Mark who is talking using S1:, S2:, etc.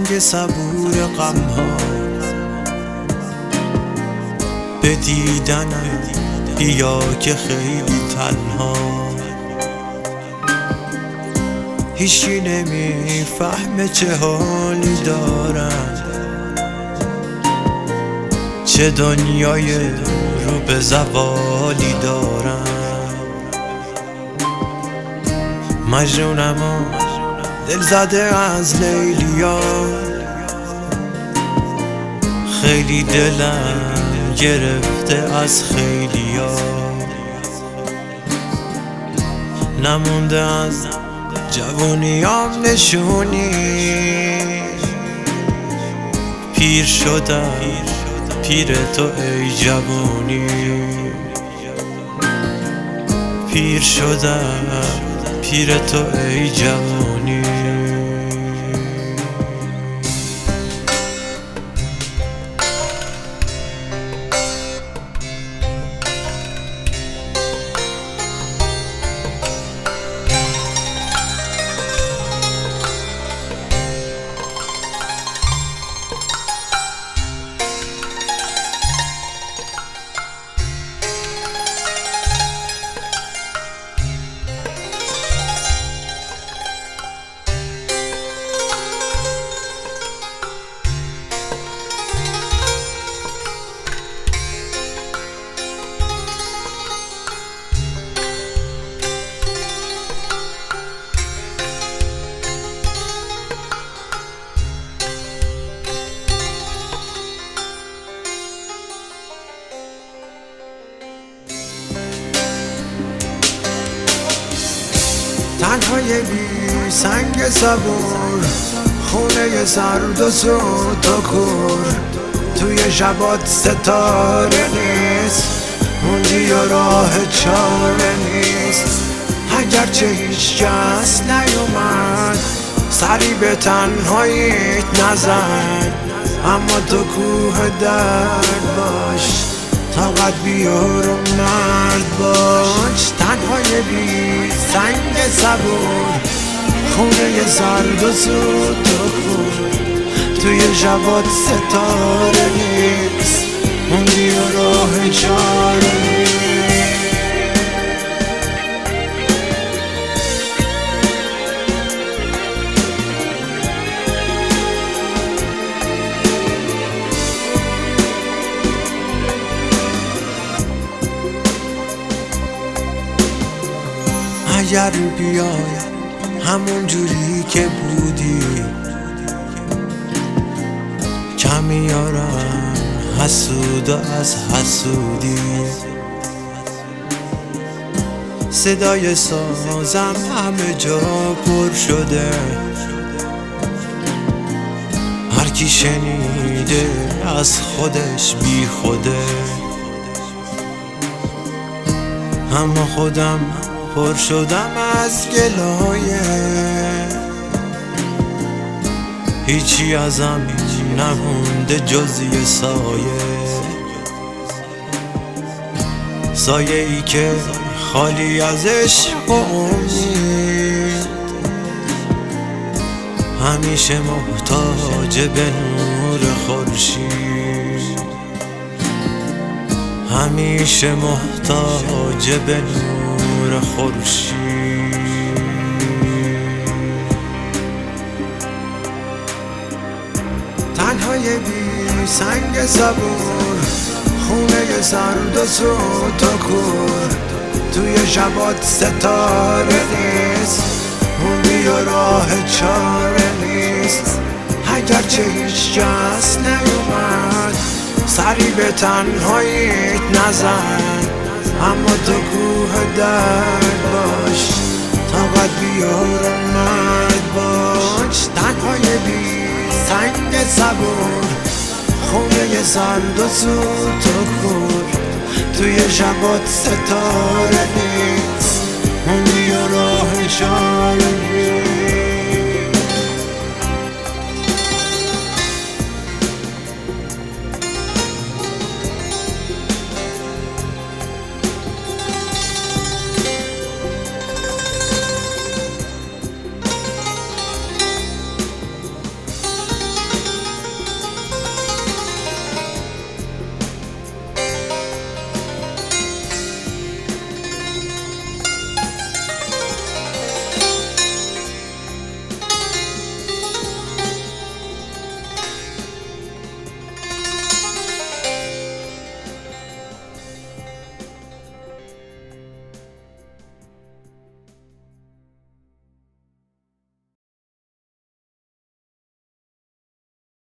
S1: سنگ صبور غمها به دیدنم بیا که خیلی تنها. هیچی نمیفهمه چه حالی دارم، چه دنیای رو به زوالی دارم. مجنونم و دل زده از لیلیا، خیلی دلم گرفته از خیلیا. نمونده از جوونیام نشونی، پیر شدم پیر تو ای جوونی. پیر شدم پیر تو ای جوونی. تنهای بی سنگ صبور، خونه سرد و سوت و کور. توی شبات ستاره نیست، موندی و راه چاره نیست. اگرچه هیچ کس نیومد سری به تنهاییت نزن، اما تو کوه درد باش، طاقت بیار و مرد باش. تنهای بی سنگ صبور، خونه سرد و سوت و کور. توی شبات ستاره نیست، موندی و راه چاره نیست. اگر بیای همون جوری که بودی، کم میارم حسود از حسودی. صدای سازم همه جا پر شده، هر کی شنیده از خودش بی خوده. اما خودم پر شدم از گلایه، هیچی ازم نمونده جز یه سایه ای که خالی از عشق و امید، همیشه محتاج به نور خورشید. همیشه محتاج به نور خورشید. تنهای بی سنگ صبور، خونه سرد و سوت و کور. توی شبات ستاره نیست، موندی و راه چاره نیست. اگرچه هیچ کس نیومد سری به تنهاییت نزن، اما تو کوه درد باش، طاقت بیار و مرد باش. تنهای بی سنگ صبور، خونه سرد و سوت و کور. توی شبات ستاره نیست، موندی و راه چاره نیست.